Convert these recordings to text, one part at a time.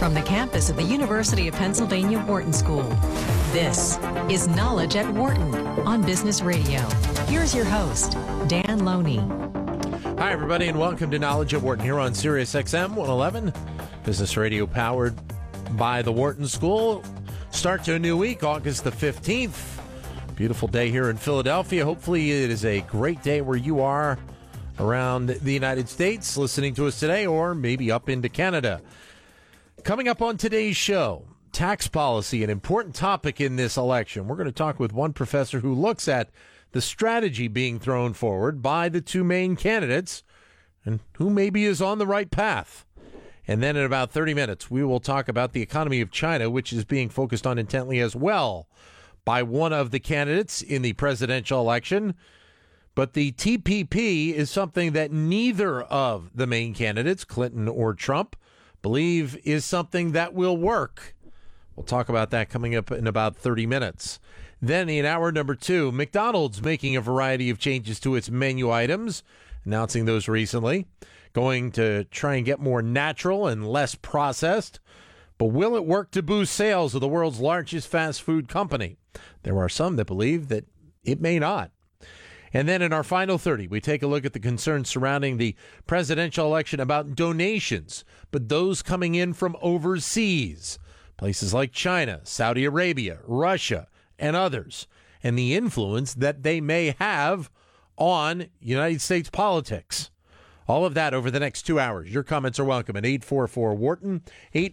From the campus of the University of Pennsylvania Wharton School, this is Knowledge at Wharton on Business Radio. Here's your host, Dan Loney. Hi, everybody, and welcome to Knowledge at Wharton here on Sirius XM 111, Business Radio powered by the Wharton School. Start to a new week, August the 15th. Beautiful day here in Philadelphia. Hopefully it is a great day where you are around the United States listening to us today, or maybe up into Canada. Coming up on today's show, tax policy, an important topic in this election. We're going to talk with one professor who looks at the strategy being thrown forward by the two main candidates and who maybe is on the right path. And then in about 30 minutes, we will talk about the economy of China, which is being focused on intently as well by one of the candidates in the presidential election. But the TPP is something that neither of the main candidates, Clinton or Trump, believe is something that will work. We'll talk about that coming up in about 30 minutes. Then in hour number 2, McDonald's making a variety of changes to its menu items, announcing those recently, going to try and get more natural and less processed. But will it work to boost sales of the world's largest fast food company? There are some that believe that it may not. And then in our final 30, we take a look at the concerns surrounding the presidential election about donations, but those coming in from overseas, places like China, Saudi Arabia, Russia, and others, and the influence that they may have on United States politics. All of that over the next 2 hours. Your comments are welcome at 844-WHARTON,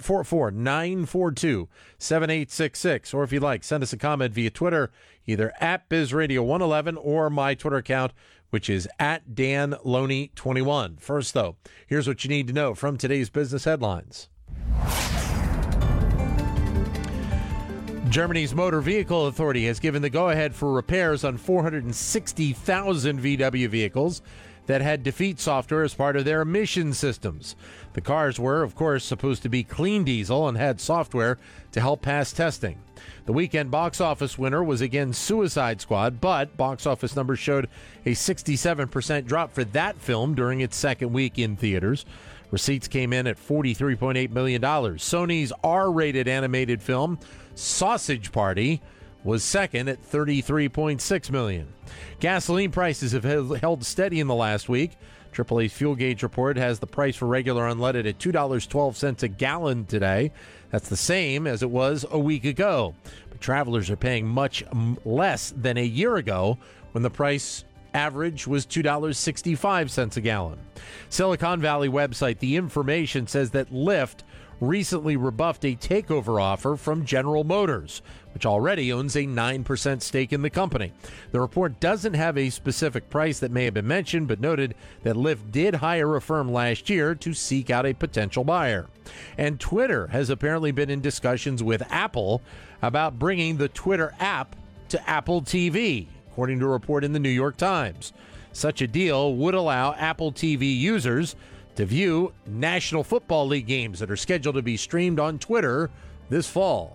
844-942-7866. Or if you'd like, send us a comment via Twitter, either at BizRadio111 or my Twitter account, which is at DanLoney21. First, though, here's what you need to know from today's business headlines. Germany's Motor Vehicle Authority has given the go-ahead for repairs on 460,000 VW vehicles that had defeat software as part of their emission systems. The cars were, of course, supposed to be clean diesel and had software to help pass testing. The weekend box office winner was again Suicide Squad, but box office numbers showed a 67% drop for that film during its second week in theaters. Receipts came in at $43.8 million. Sony's R-rated animated film, Sausage Party, was second at $33.6 million. Gasoline prices have held steady in the last week. AAA's fuel gauge report has the price for regular unleaded at $2.12 a gallon today. That's the same as it was a week ago. But travelers are paying much less than a year ago when the price average was $2.65 a gallon. Silicon Valley website The Information says that Lyft recently rebuffed a takeover offer from General Motors, which already owns a 9% stake in the company. The report doesn't have a specific price that may have been mentioned, but noted that Lyft did hire a firm last year to seek out a potential buyer. And Twitter has apparently been in discussions with Apple about bringing the Twitter app to Apple TV, according to a report in the New York Times. Such a deal would allow Apple TV users to view National Football League games that are scheduled to be streamed on Twitter this fall.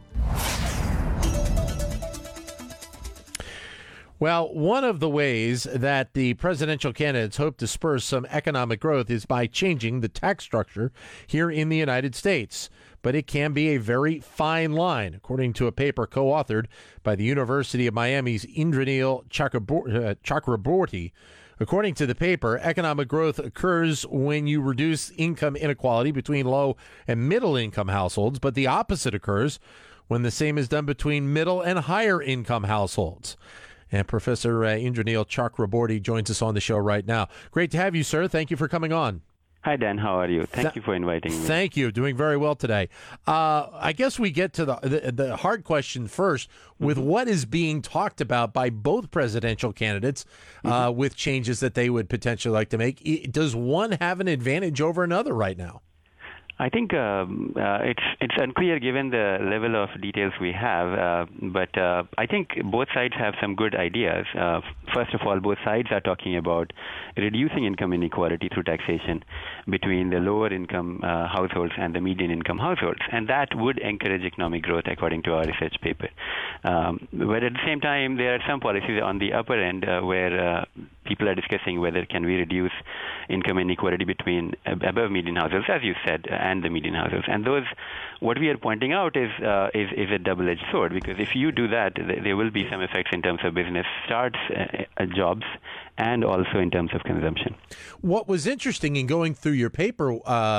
Well, one of the ways that the presidential candidates hope to spur some economic growth is by changing the tax structure here in the United States. But it can be a very fine line, according to a paper co-authored by the University of Miami's Indranil Chakraborty. According to the paper, economic growth occurs when you reduce income inequality between low and middle income households, but the opposite occurs when the same is done between middle and higher income households. And Professor Indranil Chakraborty joins us on the show right now. Great to have you, sir. Thank you for coming on. Hi, Dan. How are you? Thank you for inviting me. Thank you. Doing very well today. I guess we get to the hard question first with what is being talked about by both presidential candidates with changes that they would potentially like to make. Does one have an advantage over another right now? I think it's unclear given the level of details we have, but I think both sides have some good ideas. First of all, both sides are talking about reducing income inequality through taxation between the lower income households and the median income households, and that would encourage economic growth according to our research paper. But at the same time, there are some policies on the upper end where people are discussing whether can we reduce income inequality between above median households, as you said, and the median households. And those, what we are pointing out is a double-edged sword, because if you do that, there will be some effects in terms of business starts, jobs, and also in terms of consumption. What was interesting in going through your paper,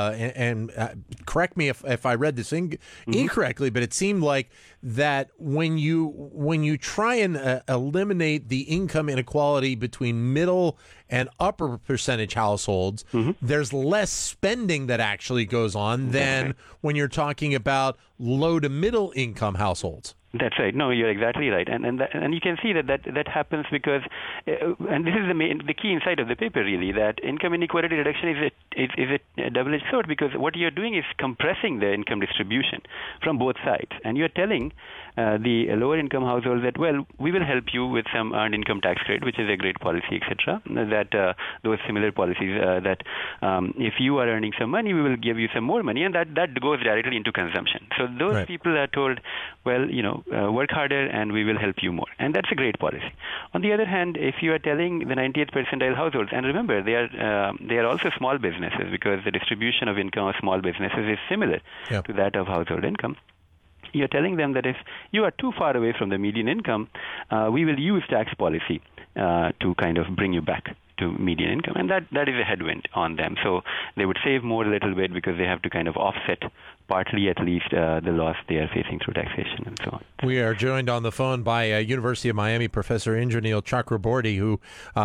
and correct me if I read this incorrectly, but it seemed like that when you try and eliminate the income inequality between middle and upper percentage households, there's less spending that actually goes on than when you're talking about low to middle income households. That's right. No, you're exactly right, and you can see that happens because, and this is the key insight of the paper, really, that income inequality reduction is a double-edged sword, because what you're doing is compressing the income distribution from both sides, and you're telling the lower income households that, well, we will help you with some earned income tax credit, which is a great policy, etc. That those similar policies that if you are earning some money, we will give you some more money, and that goes directly into consumption. So those people are told, well, work harder and we will help you more. And that's a great policy. On the other hand, if you are telling the 90th percentile households, and remember, they are also small businesses, because the distribution of income of small businesses is similar to that of household income. You're telling them that if you are too far away from the median income, we will use tax policy to kind of bring you back to median income, and that is a headwind on them. So they would save more a little bit, because they have to kind of offset, partly at least, the loss they are facing through taxation and so on. We are joined on the phone by University of Miami Professor Indranil Chakraborty, who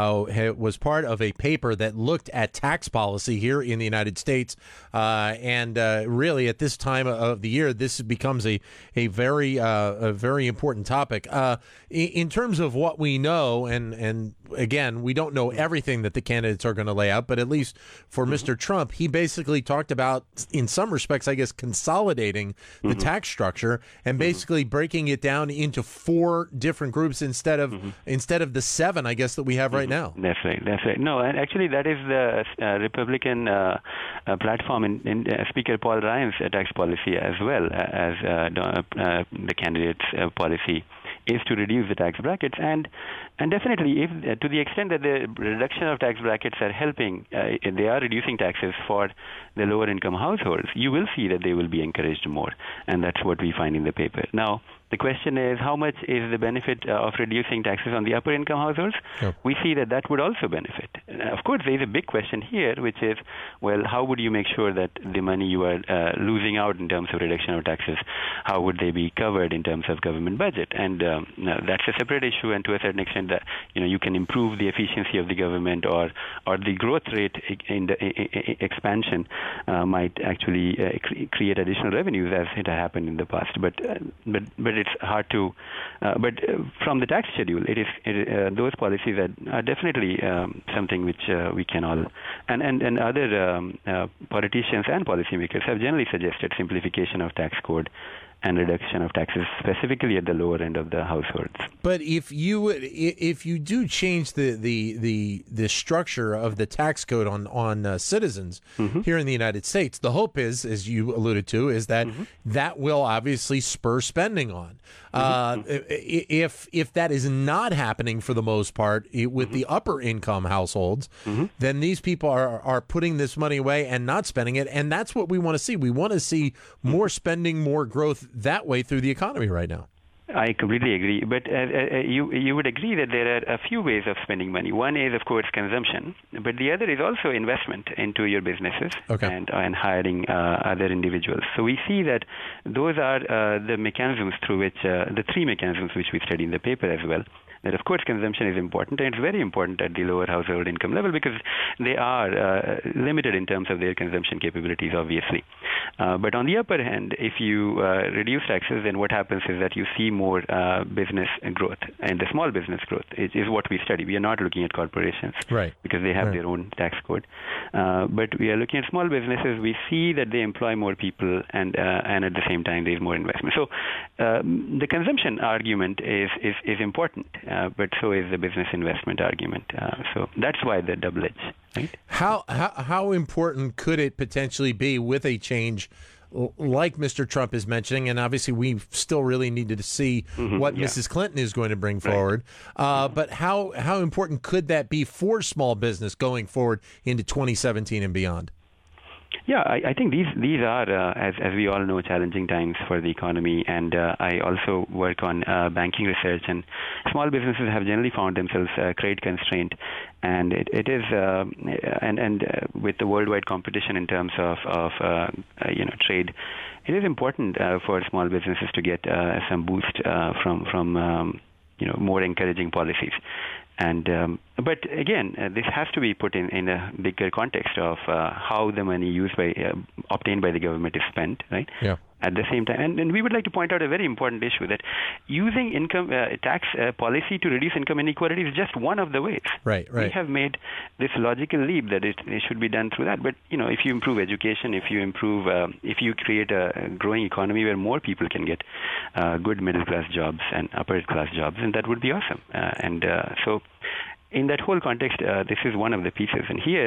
was part of a paper that looked at tax policy here in the United States. And really, at this time of the year, this becomes a very important topic. In terms of what we know, and again, we don't know everything that the candidates are going to lay out, but at least for Mr. Trump, he basically talked about, in some respects, I guess, consolidating the tax structure and basically breaking it down into 4 different groups instead of the 7, I guess, that we have right now. That's right. No, and actually that is the Republican platform in Speaker Paul Ryan's tax policy, as well as the candidate's policy is to reduce the tax brackets, and definitely, if to the extent that the reduction of tax brackets are helping, they are reducing taxes for the lower income households, you will see that they will be encouraged more, and that's what we find in the paper. Now, the question is, how much is the benefit of reducing taxes on the upper income households? Yep. We see that would also benefit. Of course, there is a big question here, which is, well, how would you make sure that the money you are losing out in terms of reduction of taxes, how would they be covered in terms of government budget? And that's a separate issue, and to a certain extent, that you can improve the efficiency of the government, or the growth rate in the expansion might actually create additional revenues, as it happened in the past. But it's hard to. But from the tax schedule, those policies are definitely something which we can all, and other politicians and policymakers have generally suggested simplification of tax code and reduction of taxes, specifically at the lower end of the households. But if you do change the structure of the tax code on citizens here in the United States, the hope is, as you alluded to, is that that will obviously spur spending on. If that is not happening for the most part with the upper income households, then these people are putting this money away and not spending it, and that's what we want to see. We want to see more spending, more growth that way through the economy right now. I completely agree, but you would agree that there are a few ways of spending money. One is, of course, consumption, but the other is also investment into your businesses and hiring other individuals. So we see that those are the mechanisms through which, the 3 mechanisms which we study in the paper as well. That, of course, consumption is important, and it's very important at the lower household income level, because they are limited in terms of their consumption capabilities, obviously. But on the upper hand, if you reduce taxes, then what happens is that you see more business growth, and the small business growth is what we study. We are not looking at corporations, because they have their own tax code. But we are looking at small businesses. We see that they employ more people, and at the same time, there is more investment. So the consumption argument is important. But so is the business investment argument. So that's why the double edge. Right? How important could it potentially be with a change like Mr. Trump is mentioning? And obviously, we still really needed to see what Mrs. Clinton is going to bring forward. But how important could that be for small business going forward into 2017 and beyond? Yeah, I think these are, as we all know, challenging times for the economy. And I also work on banking research, and small businesses have generally found themselves credit constrained. And it is, with the worldwide competition in terms of trade, it is important for small businesses to get some boost from more encouraging policies. And but again, this has to be put in a bigger context of how the money obtained by the government is spent, right? Yeah. At the same time, and we would like to point out a very important issue, that using income tax policy to reduce income inequality is just one of the ways. Right. We have made this logical leap that it should be done through that. But if you improve education, if you create a growing economy where more people can get good middle class jobs and upper class jobs, then that would be awesome. So, in that whole context, this is one of the pieces. And here,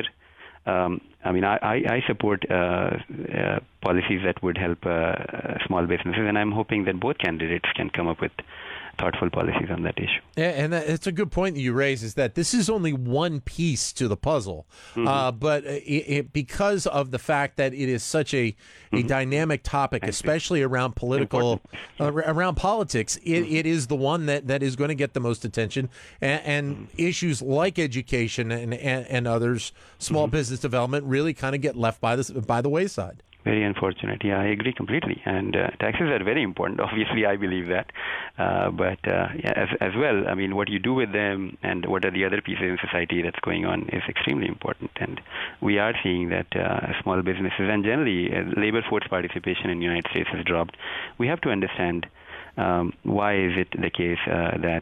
I support policies that would help small businesses, and I'm hoping that both candidates can come up with thoughtful policies on that issue. Yeah, and it's a good point that you raise, is that this is only one piece to the puzzle. But because of the fact that it is such a dynamic topic, especially around around politics, it is the one that is going to get the most attention. And issues like education and others, small business development, really kind of get left by the wayside. Very unfortunate. Yeah, I agree completely. And taxes are very important. Obviously, I believe that. But as well, what you do with them and what are the other pieces in society that's going on is extremely important. And we are seeing that small businesses and generally labor force participation in the United States has dropped. We have to understand why is it the case that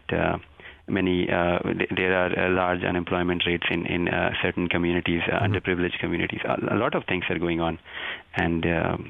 there are large unemployment rates in certain communities, underprivileged communities. A lot of things are going on, and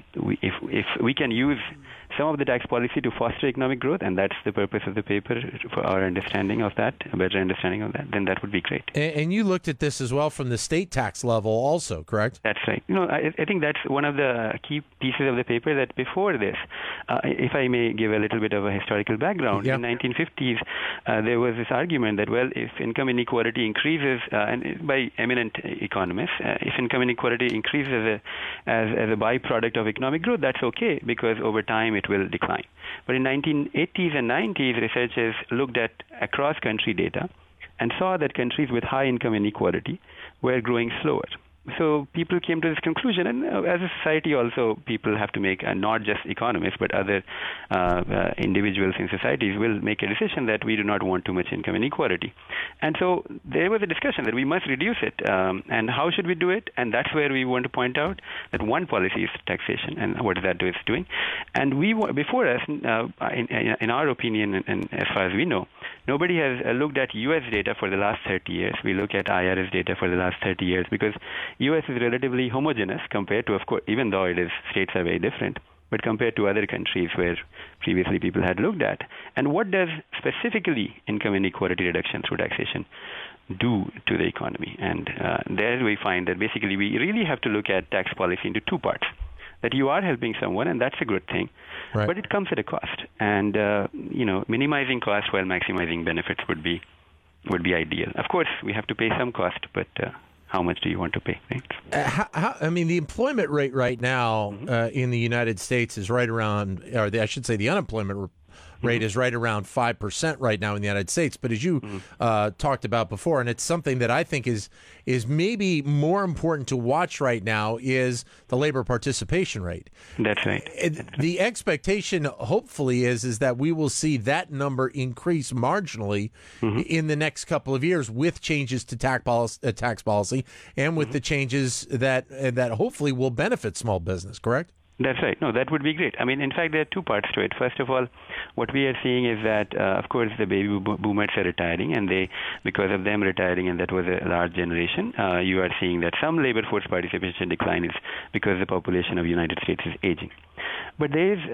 if we can use some of the tax policy to foster economic growth, and that's the purpose of the paper, for our understanding of that, a better understanding of that, then that would be great. And you looked at this as well from the state tax level also, correct? That's right. I think that's one of the key pieces of the paper, that before this, if I may give a little bit of a historical background, in the 1950s, there was this argument that, well, if income inequality increases, and by eminent economists, if income inequality increases as a byproduct of economic growth, that's okay, because over time it will decline. But in 1980s and 90s, researchers looked at across-country data and saw that countries with high income inequality were growing slower. So people came to this conclusion, and as a society also, people have to make, not just economists, but other individuals in societies will make a decision that we do not want too much income inequality. And so there was a discussion that we must reduce it. And how should we do it? And that's where we want to point out that one policy is taxation, and what that is doing. And before us, in our opinion, and as far as we know, nobody has looked at U.S. data for the last 30 years. We look at IRS data for the last 30 years because U.S. is relatively homogeneous compared to, of course, even though states are very different, but compared to other countries where previously people had looked at. And what does specifically income inequality reduction through taxation do to the economy? And there we find that basically we really have to look at tax policy into two parts. That you are helping someone, and that's a good thing, right, but it comes at a cost. And minimizing cost while maximizing benefits would be ideal. Of course, we have to pay some cost, but how much do you want to pay? Right? The employment rate right now in the United States is right around, I should say the unemployment rate is right around 5% right now in the United States. But as you talked about before, and it's something that I think is maybe more important to watch right now, is the labor participation rate. That's right. The expectation, hopefully, is that we will see that number increase marginally in the next couple of years with changes to tax policy and with the changes that hopefully will benefit small business, correct? That's right. No, that would be great. In fact, there are two parts to it. First of all, what we are seeing is that, of course, the baby boomers are retiring, and because of them retiring, and that was a large generation, you are seeing that some labor force participation decline is because the population of the United States is aging. But there is,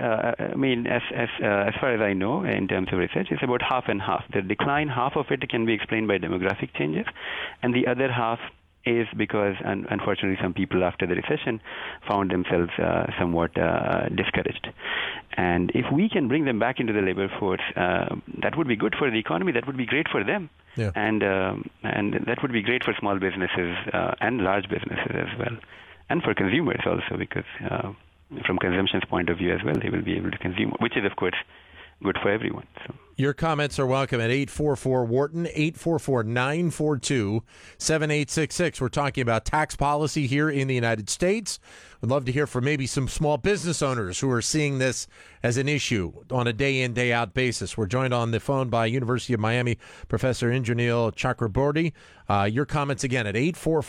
as far as I know, in terms of research, it's about half and half. The decline, half of it can be explained by demographic changes, and the other half is because, unfortunately, some people after the recession found themselves somewhat discouraged. And if we can bring them back into the labor force, that would be good for the economy. That would be great for them. Yeah. And that would be great for small businesses and large businesses as well. and for consumers also, because from consumption's point of view as well, they will be able to consume, which is, of course, good for everyone. So. Your comments are welcome at 844-WHARTON, 844-942-7866. We're talking about tax policy here in the United States. We'd love to hear from maybe some small business owners who are seeing this as an issue on a day-in, day-out basis. We're joined on the phone by University of Miami Professor Indranil Chakraborty. Your comments again at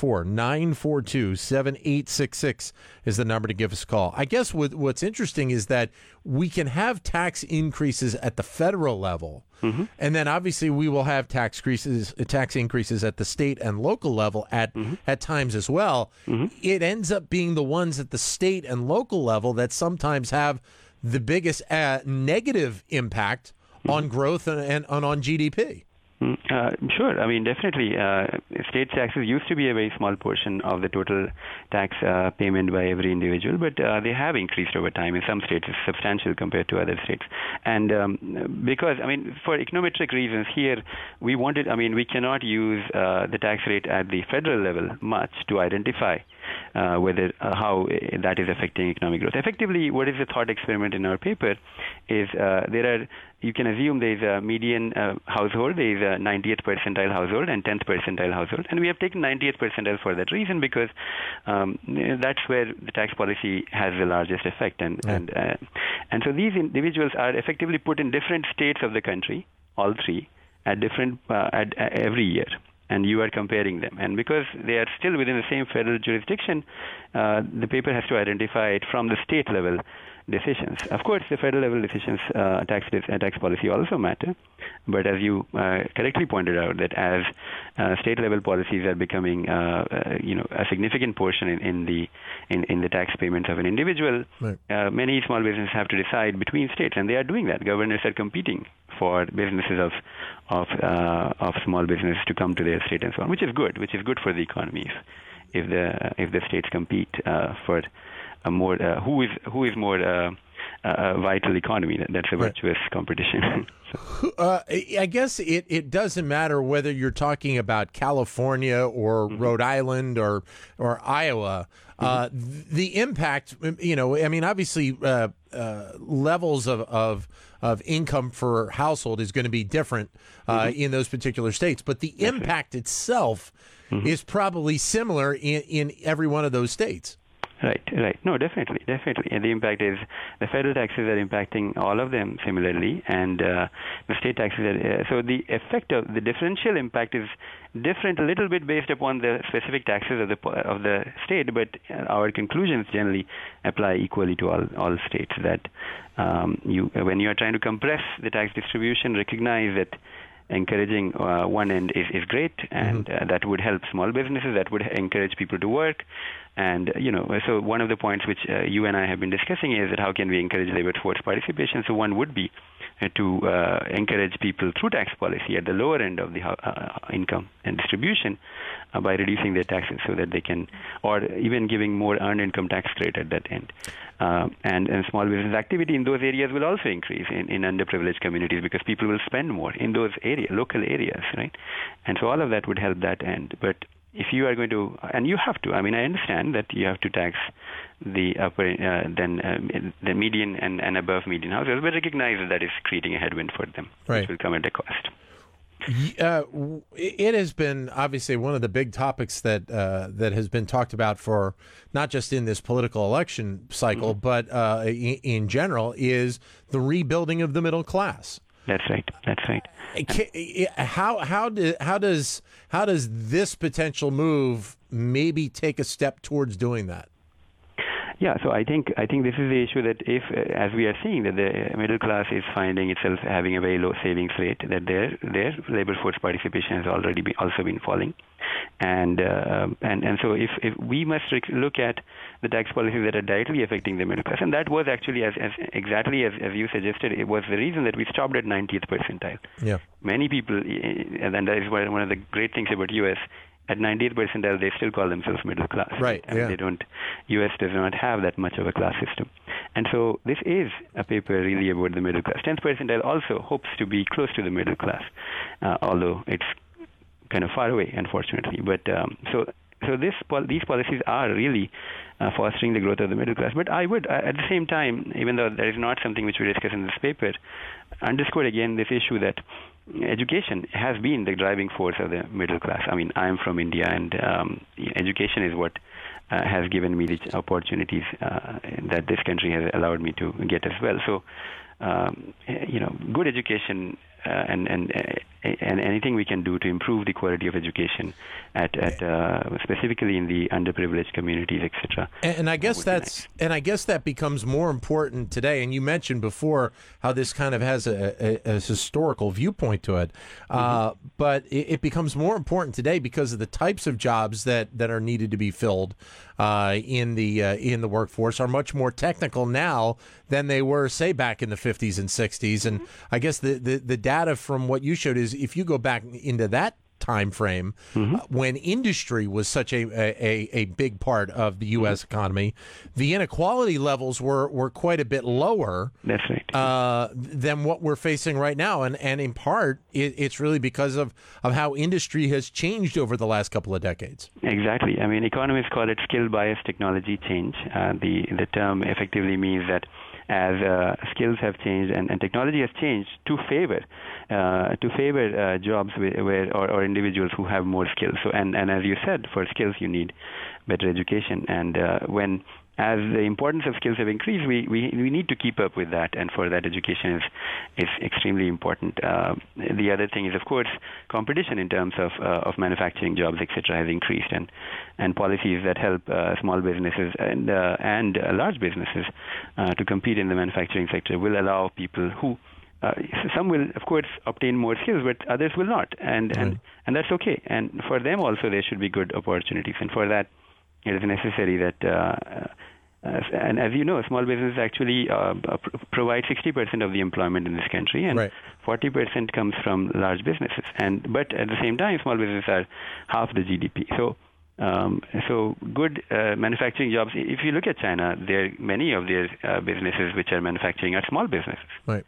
844-942-7866 is the number to give us a call. I guess what's interesting is that we can have tax increases at the federal level, and then obviously we will have tax increases at the state and local level at times as well. It ends up being the ones at the state and local level that sometimes have the biggest negative impact on growth and on GDP. Sure. I mean, definitely, state taxes used to be a very small portion of the total tax payment by every individual, but they have increased over time. In some states, it's substantial compared to other states. And because, I mean, for econometric reasons here, we cannot use the tax rate at the federal level much to identify whether how that is affecting economic growth. Effectively, what is the thought experiment in our paper is you can assume there is a median household, there is a 90th percentile household and 10th percentile household. And we have taken 90th percentile for that reason, because that's where the tax policy has the largest effect. And so these individuals are effectively put in different states of the country, all three, at different every year. And you are comparing them. And because they are still within the same federal jurisdiction, the paper has to identify it from the state level decisions. Of course, the federal level decisions, tax policy also matter. But as you correctly pointed out, that as state level policies are becoming, a significant portion in the tax payments of an individual, right. Many small businesses have to decide between states, and they are doing that. Governors are competing for businesses of small businesses to come to their state and so on, which is good for the economy if the states compete for a more who is more vital economy. That's a virtuous competition. I guess it doesn't matter whether you're talking about California or Rhode Island or Iowa. The impact, obviously levels of income per household is going to be different in those particular states, but the impact itself is probably similar in every one of those states. Right. No, definitely. And the impact is the federal taxes are impacting all of them similarly, and the state taxes are. So the effect of the differential impact is different a little bit based upon the specific taxes of the state, but our conclusions generally apply equally to all states. That when you are trying to compress the tax distribution, recognize that encouraging one end is great, and that would help small businesses, that would encourage people to work. And, so one of the points which you and I have been discussing is that how can we encourage labor force participation? So one would be to encourage people through tax policy at the lower end of the income and distribution by reducing their taxes so that they can, or even giving more earned income tax credit at that end. And small business activity in those areas will also increase in underprivileged communities, because people will spend more in those local areas, right? And so all of that would help that end. But if you are going to, and you have to, I understand that you have to tax the upper, the median and above median households, but recognize that is creating a headwind for them, which will come at a cost. It has been obviously one of the big topics that has been talked about for not just in this political election cycle, but in general, is the rebuilding of the middle class. That's right. How does this potential move maybe take a step towards doing that? Yeah, so I think this is the issue, that if, as we are seeing, that the middle class is finding itself having a very low savings rate, that their labor force participation has already also been falling, and so if we must look at the tax policies that are directly affecting the middle class, and that was actually as exactly as you suggested, it was the reason that we stopped at 90th percentile. Yeah, many people, and that is one of the great things about U.S. At 90th percentile, they still call themselves middle class. Right. And they don't. U.S. does not have that much of a class system, and so this is a paper really about the middle class. 10th percentile also hopes to be close to the middle class, although it's kind of far away, unfortunately. But so these policies are really fostering the growth of the middle class. But I would, at the same time, even though that is not something which we discuss in this paper, underscore again this issue that education has been the driving force of the middle class. I mean, I am from India, and education is what has given me the opportunities that this country has allowed me to get as well. So, good education and anything we can do to improve the quality of education at specifically in the underprivileged communities, etc. And I guess that becomes more important today. And you mentioned before how this kind of has a historical viewpoint to it, but it becomes more important today because of the types of jobs that are needed to be filled in the workforce are much more technical now than they were, say, back in the 50s and 60s. And I guess the data from what you showed is if you go back into that time frame when industry was such a big part of the U.S. economy, the inequality levels were quite a bit lower. That's right. Than what we're facing right now. And in part, it's really because of how industry has changed over the last couple of decades. Exactly. I mean, economists call it skill-biased technology change. The term effectively means that as skills have changed and technology has changed to favor jobs or individuals who have more skills. So and as you said, for skills you need better education. And as the importance of skills have increased, we need to keep up with that, and for that education is extremely important. The other thing is, of course, competition in terms of manufacturing jobs, etc., has increased, and policies that help small businesses and large businesses to compete in the manufacturing sector will allow people who some will, of course, obtain more skills, but others will not, and that's okay. And for them also, there should be good opportunities, and for that, it is necessary that, and as you know, small businesses actually provide 60% of the employment in this country, and 40% comes from large businesses. But at the same time, small businesses are half the GDP. So good manufacturing jobs. If you look at China, many of their businesses which are manufacturing are small businesses. Right.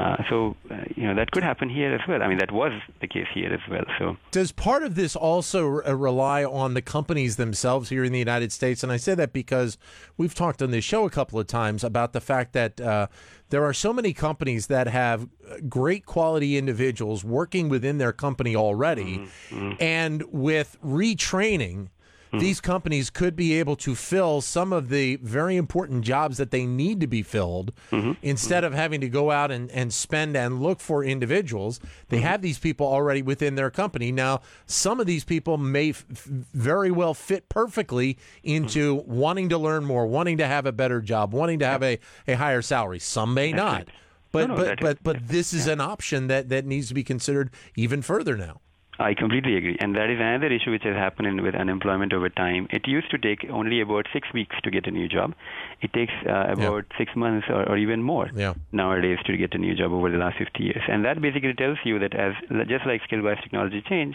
That could happen here as well. I mean, that was the case here as well. So, does part of this also rely on the companies themselves here in the United States? And I say that because we've talked on this show a couple of times about the fact that there are so many companies that have great quality individuals working within their company already, and with retraining, these companies could be able to fill some of the very important jobs that they need to be filled instead of having to go out and spend and look for individuals. They have these people already within their company. Now, some of these people may very well fit perfectly into wanting to learn more, wanting to have a better job, wanting to have a higher salary. Some may not. But this is an option that needs to be considered even further now. I completely agree. And that is another issue which has happened with unemployment over time. It used to take only about 6 weeks to get a new job. It takes about 6 months or even more nowadays to get a new job over the last 50 years. And that basically tells you that just like skill-based technology change,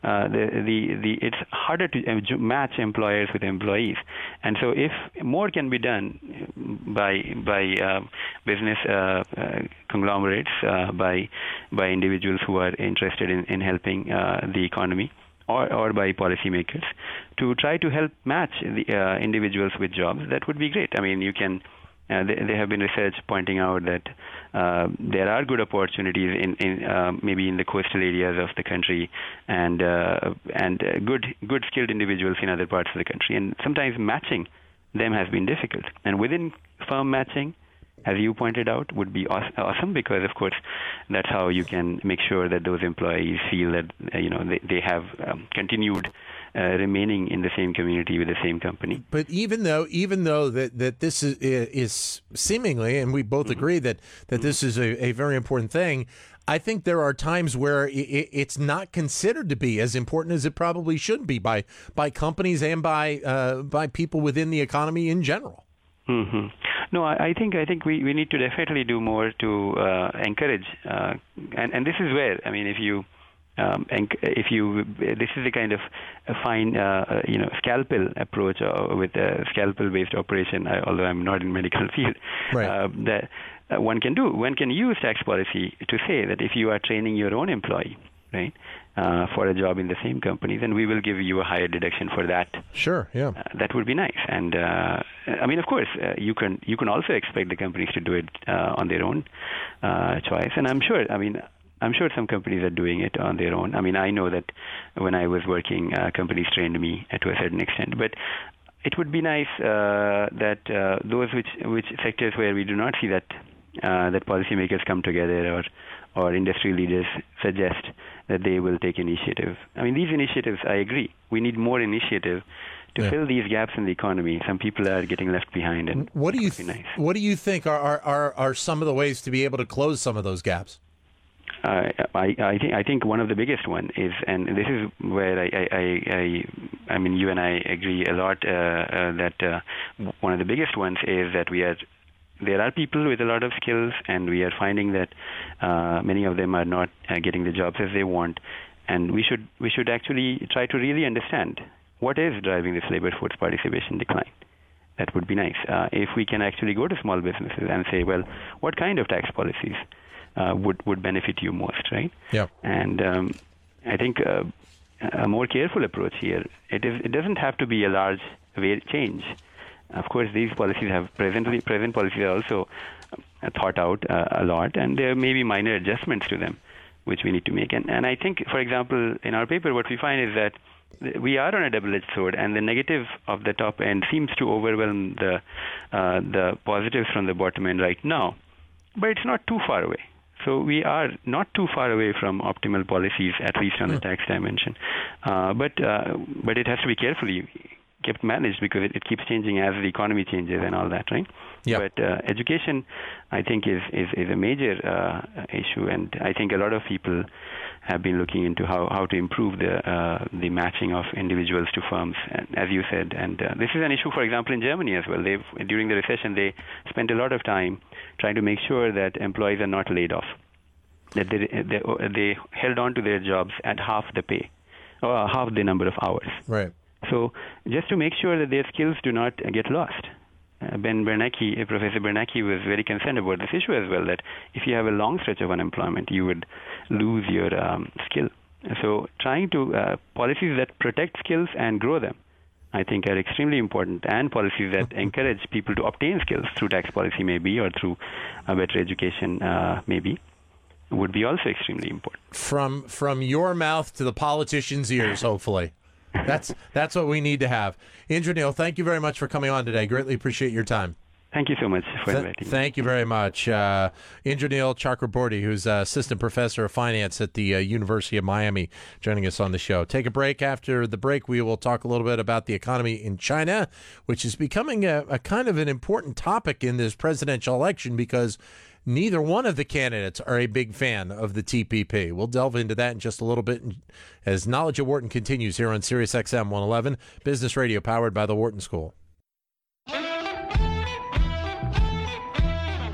it's harder to match employers with employees. And so if more can be done by business conglomerates, by individuals who are interested in helping the economy, or by policymakers, to try to help match the individuals with jobs, that would be great. I mean, you can. There have been research pointing out that there are good opportunities in maybe in the coastal areas of the country, and good skilled individuals in other parts of the country, and sometimes matching them has been difficult. And within firm matching, as you pointed out, would be awesome, because, of course, that's how you can make sure that those employees feel that they have continued remaining in the same community with the same company. But even though that this is seemingly, and we both agree that this is a very important thing, I think there are times where it's not considered to be as important as it probably should be by companies and by people within the economy in general. No, I think we need to definitely do more to encourage, and this is where, I mean, if you this is the kind of a fine scalpel approach with a scalpel-based operation. Although I'm not in medical field, that one can do. One can use tax policy to say that if you are training your own employee, right, for a job in the same company, then we will give you a higher deduction for that. Sure, yeah. That would be nice. And I mean, of course, you can also expect the companies to do it on their own choice. And I'm sure some companies are doing it on their own. I mean, I know that when I was working, companies trained me to a certain extent. But it would be nice that those which sectors where we do not see that policymakers come together or industry leaders suggest that they will take initiative. I mean, these initiatives, I agree. We need more initiative to fill these gaps in the economy. Some people are getting left behind. And what do you think are some of the ways to be able to close some of those gaps? I think one of the biggest one is, and this is where I mean, you and I agree a lot that one of the biggest ones is that there are people with a lot of skills, and we are finding that many of them are not getting the jobs as they want. And we should actually try to really understand what is driving this labor force participation decline. That would be nice. If we can actually go to small businesses and say, well, what kind of tax policies would benefit you most, right? Yeah. And I think a more careful approach here, it doesn't have to be a large change. Of course, these policies present policies are also thought out a lot, and there may be minor adjustments to them, which we need to make. And I think, for example, in our paper, what we find is that we are on a double-edged sword, and the negative of the top end seems to overwhelm the positives from the bottom end right now. But it's not too far away. So we are not too far away from optimal policies, at least on the tax dimension. But it has to be carefully kept managed, because it keeps changing as the economy changes and all that, right? Yep. But education, I think, is a major issue, and I think a lot of people have been looking into how to improve the matching of individuals to firms, and, as you said. And this is an issue, for example, in Germany as well. During the recession, they spent a lot of time trying to make sure that employees are not laid off, that they held on to their jobs at half the pay, or half the number of hours. Right. So just to make sure that their skills do not get lost. Professor Bernanke was very concerned about this issue as well, that if you have a long stretch of unemployment, you would lose your skill. So trying to policies that protect skills and grow them, I think, are extremely important, and policies that encourage people to obtain skills through tax policy maybe, or through a better education maybe, would be also extremely important. From your mouth to the politicians' ears, hopefully. That's what we need to have. Indranil, thank you very much for coming on today. Greatly appreciate your time. Thank you so much for inviting me. Thank you very much. Indranil Chakraborty, who's Assistant Professor of Finance at the University of Miami, joining us on the show. Take a break. After the break, we will talk a little bit about the economy in China, which is becoming a kind of an important topic in this presidential election, because neither one of the candidates are a big fan of the TPP. We'll delve into that in just a little bit as Knowledge at Wharton continues here on Sirius XM 111, Business Radio powered by the Wharton School.